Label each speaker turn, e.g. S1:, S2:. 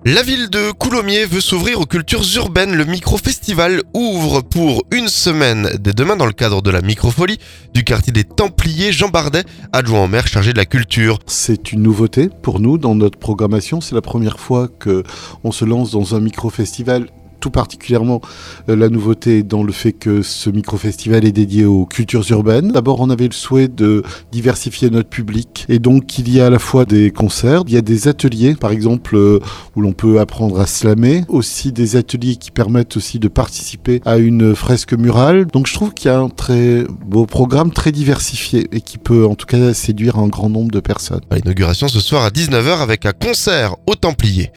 S1: La ville de Coulommiers veut s'ouvrir aux cultures urbaines. Le micro-festival ouvre pour une semaine dès demain dans le cadre de la microfolie du quartier des Templiers. Jean Bardet, adjoint au maire chargé de la culture.
S2: C'est une nouveauté pour nous dans notre programmation. C'est la première fois qu'on se lance dans un micro-festival. Tout particulièrement, la nouveauté est dans le fait que ce micro-festival est dédié aux cultures urbaines. D'abord, on avait le souhait de diversifier notre public. Et donc, il y a à la fois des concerts, il y a des ateliers, par exemple, où l'on peut apprendre à slammer. Aussi des ateliers qui permettent aussi de participer à une fresque murale. Donc, je trouve qu'il y a un très beau programme, très diversifié, et qui peut en tout cas séduire un grand nombre de personnes.
S1: L'inauguration ce soir à 19h avec un concert aux Templiers.